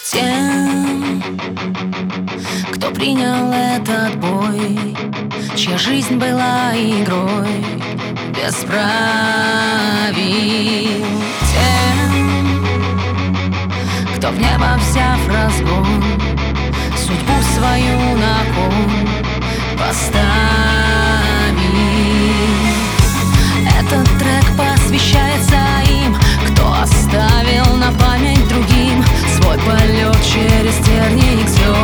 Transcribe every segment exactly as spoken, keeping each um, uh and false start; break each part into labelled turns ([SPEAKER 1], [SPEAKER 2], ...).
[SPEAKER 1] Тем, кто принял этот бой, чья жизнь была игрой без правил. Тем, кто в небо взяв разгон, судьбу свою на кон поставил. Этот трек посвящается им, кто оставил на память другим свой полет через тернии к звездам.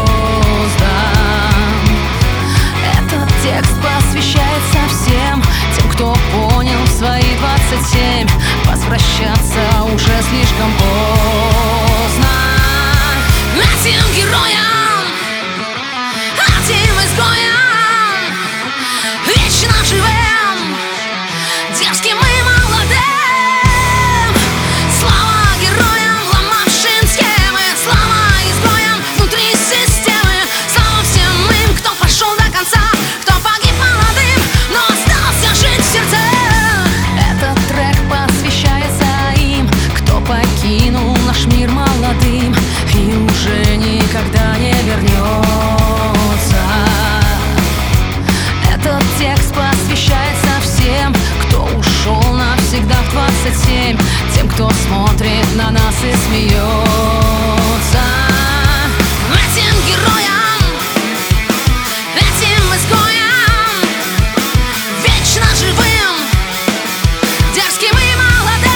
[SPEAKER 1] Этот текст посвящается всем тем, кто понял в свои двадцать семь возвращаться уже слишком поздно. Этим героям, этим изгоям, вечно живым, дерзким и молодым. Слава героям, ломавшим схемы, слава изгоям внутри системы, слава всем им, кто пошел до конца, кто погиб молодым, но остался жить в сердце. Этот трек посвящается им, кто покинул наш мир молодым и уже никогда не вернется. Этот текст посвящается всем, кто ушел навсегда в двадцать семь, тем, кто смотрит на нас и смеется. Этим героям, этим изгоям, вечно живым, дерзким и молодым.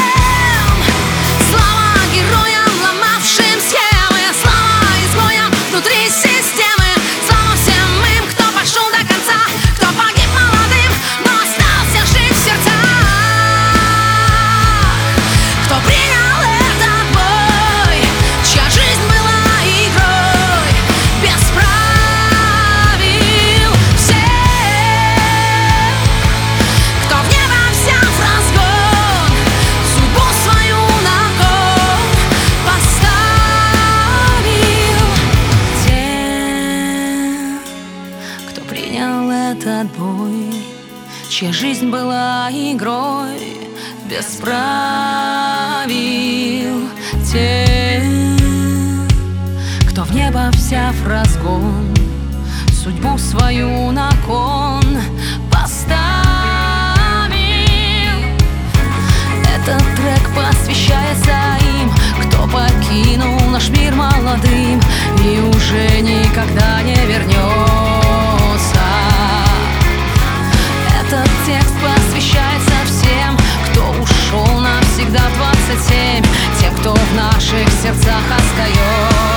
[SPEAKER 1] Слава героям, ломавшим схемы, слава изгоям внутри системы, слава всем им, кто пошел до конца, кто погиб молодым, но остался жить в сердцах, кто принял этот бой, чья жизнь была игрой без правил. Всем, кто в небо взяв разгон, судьбу свою на кон поставил. Тем, кто принял этот бой, чья жизнь была игрой без правил. Тем, кто в небо взяв разгон, судьбу свою на кон поставил. Этот трек посвящается им, кто покинул наш мир молодым и уже никогда не вернется. Этот текст посвящается всем, кто ушел навсегда в двадцать семь, тем, кто в наших сердцах остается.